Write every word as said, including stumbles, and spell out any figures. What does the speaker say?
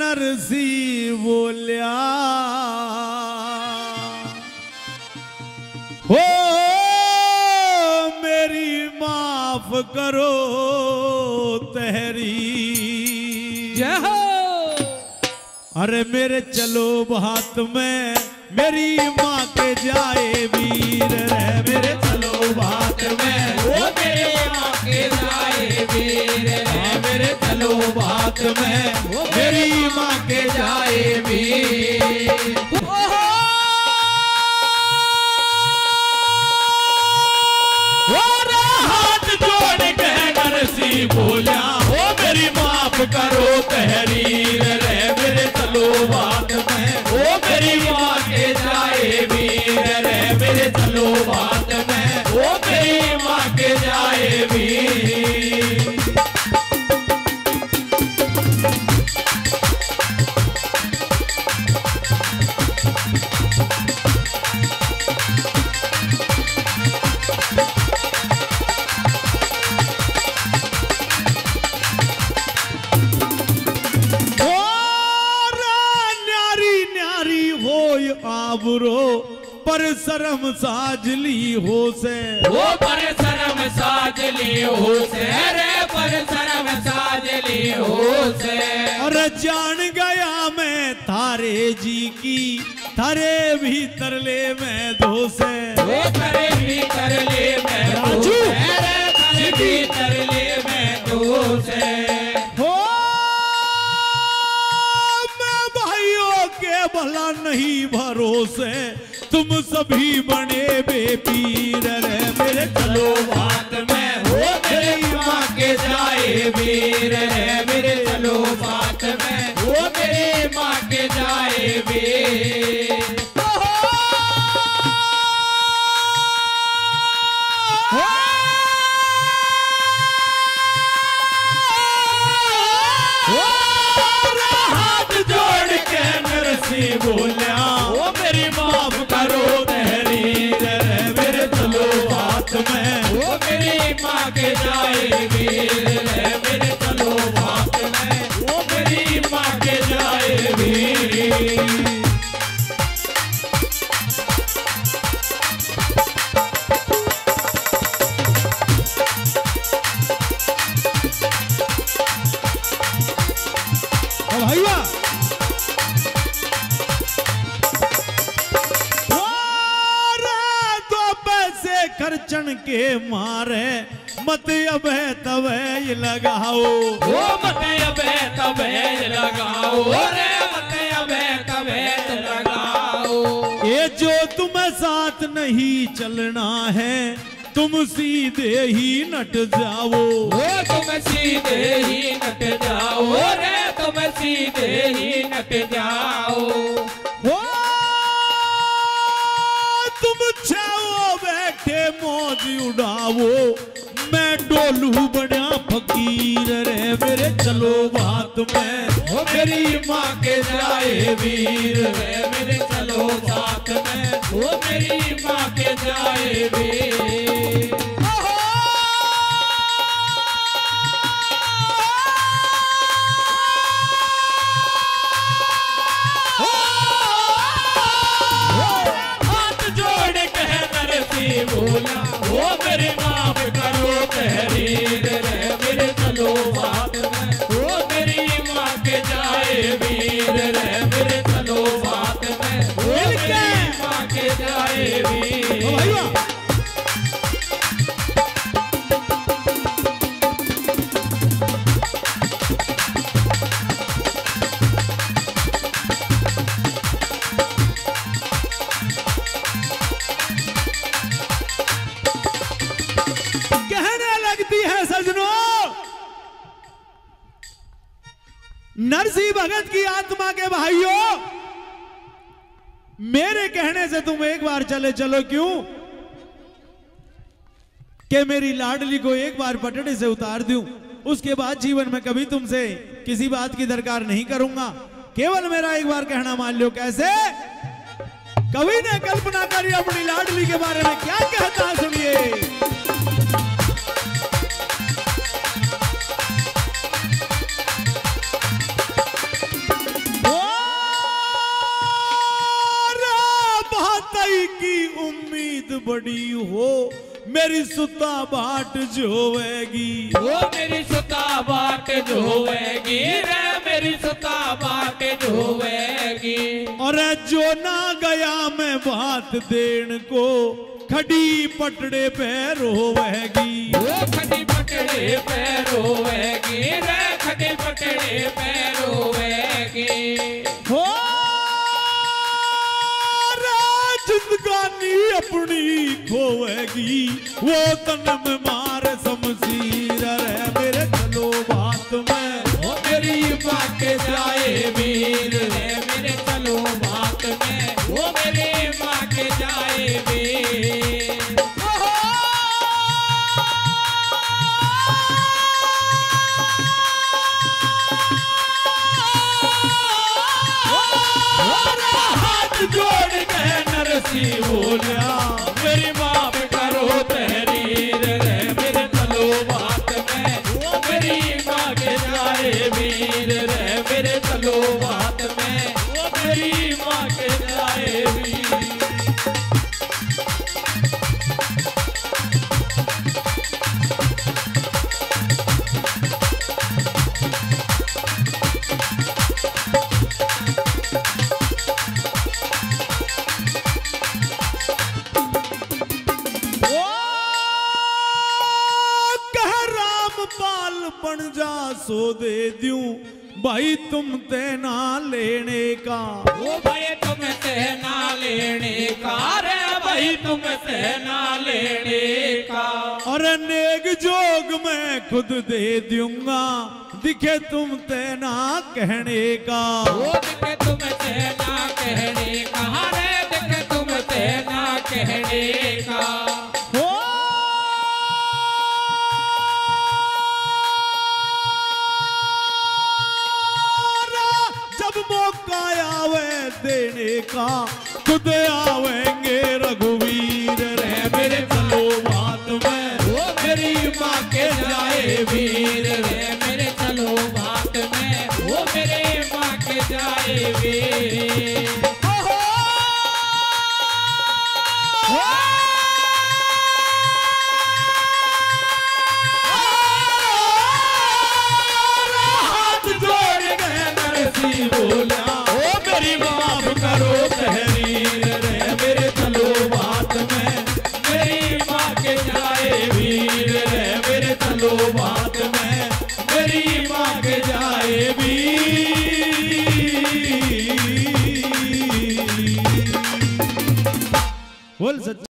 नरसी बोलिया हो मेरी माफ करो तहरी जय हो। अरे मेरे चलो बात में मेरी माँ के जाए वीर रे मेरे चलो बात में वो मेरे माँ के जाए वीर रे मेरे चलो बात में वो मेरी माँ के जाए वीर हाथ जोड़ के नरसी बोलिया हो मेरी माफ करो तहरीर रे मेरे चलो बात में हो मेरी माँ के जाए वीर रे मेरे चलो बात में हो मेरी माँ के जाए वीर आवरो पर शर्म साजली हो से वो पर शर्म साजली हो से रे पर शर्म साजली हो से। अरे जान गया मैं थारे जी की थारे भीतर ले मैं दो से वो थारे भीतर ले मैं राजू थारे भीतर ले मैं दो से हो मैं भाइयों के भला नहीं भरोसे तुम सभी बने बेपीर रे मेरे चलो बात में हो मेरी माँ के जाए वीर रे मेरे चलो बात में वो मेरी माँ के जाए वीर हाथ जोड़ के नरसी बोलिया वो मेरी माफ करो तहरीर रे मेरे चलो बात में वो मेरी माँ के जाए वीर रे मेरे चलो बात में वो मेरी माँ के जाए वीर भैया दो पैसे खर्चन के मारे मत अब तवे लगाओ वो मत अब तवे लगाओ रे मत अब तवे लगाओ। ये जो तुम्हें साथ नहीं चलना है तुम सीधे ही नट जाओ वो तुम सीधे ही नट जाओ रे तुम सीधे ही नट जाओ। हो तुम छाओ बैठे मौज उड़ाओ मैं डोलू बड़ा फकीर रे मेरे चलो बात में वो मेरी माँ के जाए वीर रे मेरे चलो साथ में वो मेरी माँ के जाए वीर बोला वो मेरे माफ करो तहरीर रे मेरे चलो बात में वो मेरी माँ के जाए वीर रे मेरे चलो बात में वो मेरी माँ के जाए वीर। नरसी भगत की आत्मा के भाइयों मेरे कहने से तुम एक बार चले चलो क्यों कि मेरी लाडली को एक बार पटड़े से उतार दूं उसके बाद जीवन में कभी तुमसे किसी बात की दरकार नहीं करूंगा केवल मेरा एक बार कहना मान लो। कैसे कवि ने कल्पना करी अपनी लाडली के बारे में क्या कहता है सुनिए। मेरी सुता बाट जोवेगी, ओ मेरी सुता बाट जोवेगी रे, मेरी सुता बाट जोवेगी। और जो ना गया मैं बात देन को, खड़ी पटड़े पे रोवेगी, ओ खड़ी पटड़े पे रोवेगी रे, खड़ी पटड़े पे रोवेगी। हो जिंदगानी अपनी खोवेगी, वो तन में मारे शमशीर रे मेरे चलो बात में, ओ मेरी माँ के जाए वीर रे मेरे चलो बात में, ओ मेरी माँ के जाए वीर। हाथ जोड़ के नरसी बोलिया, मेरी माफ करो तहरीर रे मेरे चलो बात में, ओ मेरी माँ के जाए वीर रे मेरे चलो बात में, ओ मेरी माँ के जाए वीर। बन जा सो दे दूं भाई तुम ते ना लेने का, ओ भाई तुम से ना लेने का रे, भाई तुम से ना लेने का। और नेक जोग मैं खुद दे दूंगा, दिखे तुम ते ना कहने का, ओ दिखे तुम से ना कहने का रे, दिखे तुम से ना कहने का। मौका आवे देने का, खुद आवेंगे रघुवीर रे मेरे चलो बात में, ओ मेरी माँ के जाए वीर रे मेरे चलो बात में, ओ मेरे माँ के जाए वीर। बोला ओ मेरी माफ करो तहरीर रे मेरे चलो बात में, मेरी माँ के जाए वीर रे मेरे चलो बात में, मेरी माँ के जाए वीर। बोल सच